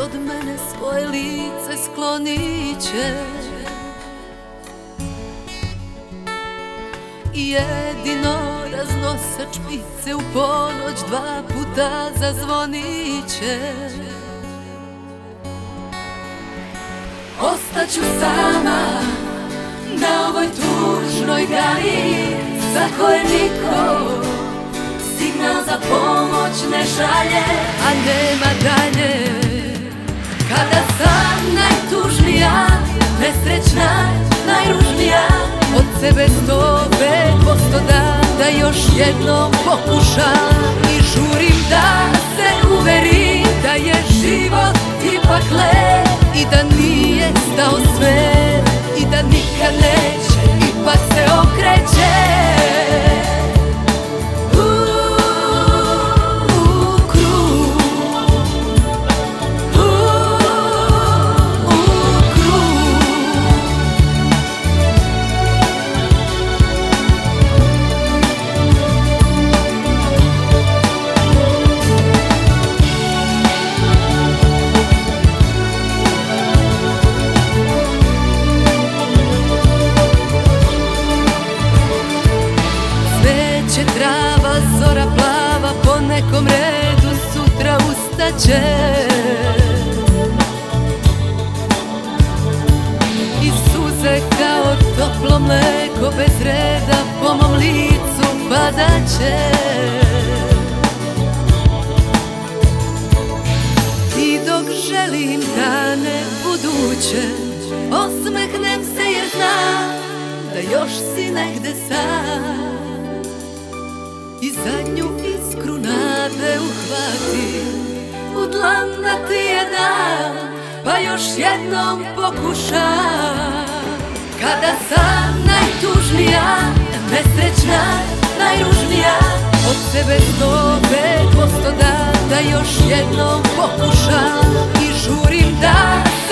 od mene svoje lice sklonit će. Jedino raznosač pice u ponoć 2 puta zazvonit će. Ostaću sama na ovoj tužnoj gali za koje niko signal za pomoć ne šalje, a nema dalje. Kada sam najtužnija, nesrećna, najružnija, od sebe 105% da još jednom pokušam. I žurim da se uverim da je život ipak lep i da nije stao sve i da nikad neće, ipak se okreće. Trava, zora plava, po nekom redu sutra ustaće. I suze kao toplo mleko bez reda po mom licu padaće. I dok želim dane buduće, osmehnem se jer znam da još si negde sam. I zadnju iskru nade uhvatim, u dlan da ti je dam, pa još jednom pokušam. Kada sam najtužnija, nesrećna, najružnija, od sebe 105% da još jednom pokušam. I žurim da